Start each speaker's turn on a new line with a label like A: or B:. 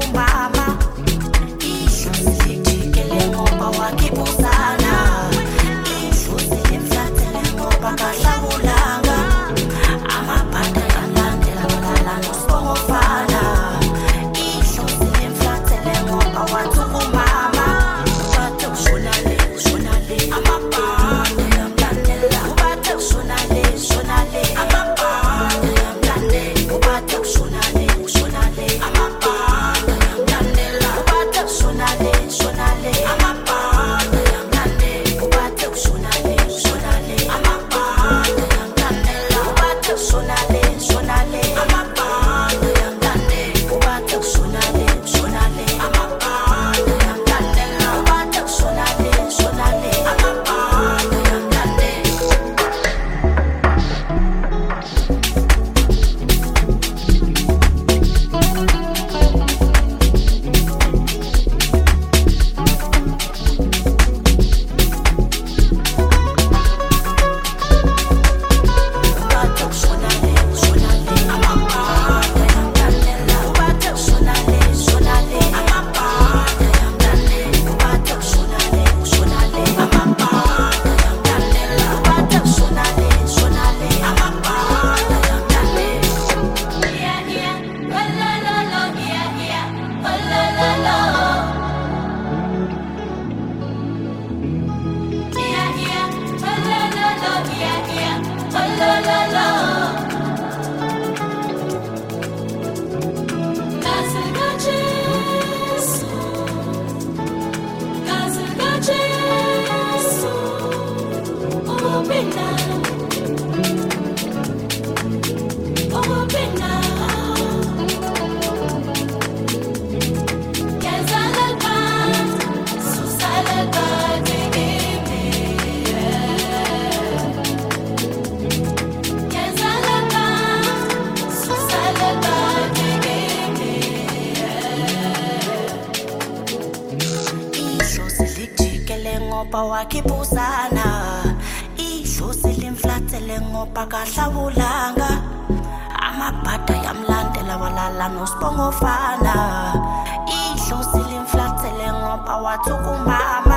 A: umama. Ihlozi lijikele ngoba wakibuzana. Ihlozi limflathele ngoba kahlabulanga. Amabhada yalandela balala nosibongofana. Ihlozi limflathele ngoba wathi umama. Ubathe ushona le, ushona le. Amabhada yamlandela. Ubathe ushona le, ushona le. Amabhada yamlandela. Ubathe ushona le, ushona le. Amabhada yamlandela. Ubathe ushona le, ushona le. Amabhada yamlandela. Ubathe ushona le, ushona le. Amabhada yamlandela. Ubathe ushona le, ushona le. Amabhada yamlandela. Ubathe ushona le, ushona le. Amabhada yamlandela. Ubathe ushona le, ushona le. Amabhada yamlandela. Ubathe ushona le, ushona le. Amabhada yamlandela. Ubathe ushona le, ushona le. Amabhada yamlandela. Ubathe ushona le, ushona le. Amabhada yamlandela. Ubathe ushona le, ushona le. Amabhada yamlandela. Yeah, yeah. Oh, la, la, la. Yeah, yeah. Oh, la, la, la. Yeah, yeah. Oh, la, la, la. Yeah, yeah. Oh, la, la, la. Kaziga Jesu, Kaziga Jesu, oh Bina, oh Bina, Kezalaka, Susalaka, Tegebe, Kezalaka, Susalaka, Tegebe. Ihlozi lijikele ngoba wakibuzana. Ihlozi limflathele ngoba kahlabulanga. Amabhada yamlandela walala nosibongofana. Ihlozi limflathele ngoba wathi umama.